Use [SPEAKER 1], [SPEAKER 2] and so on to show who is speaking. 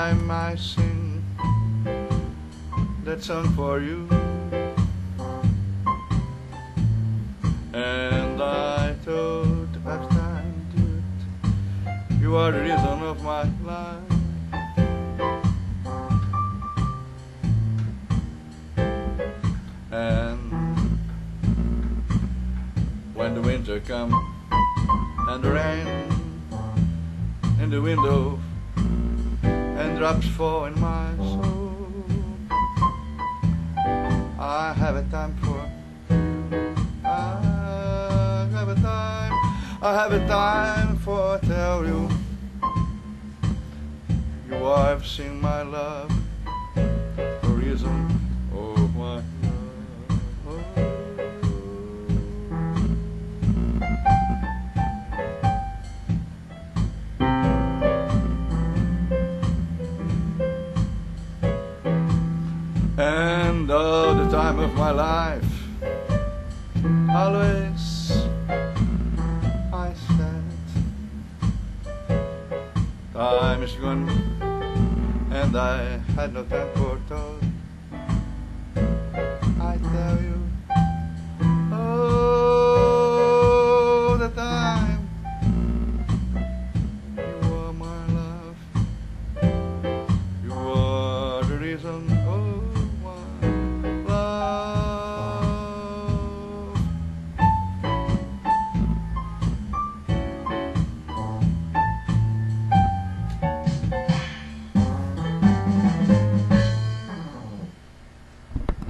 [SPEAKER 1] time I sing that song for you, and I thought every time that you are the reason of my life. And when the winter comes and the rain in the window and drops fall in my soul, I have a time for I have a time for tell you you have seen my love for reason of my love. And all the time of my life, always I said, time is gone, and I had no time for thought.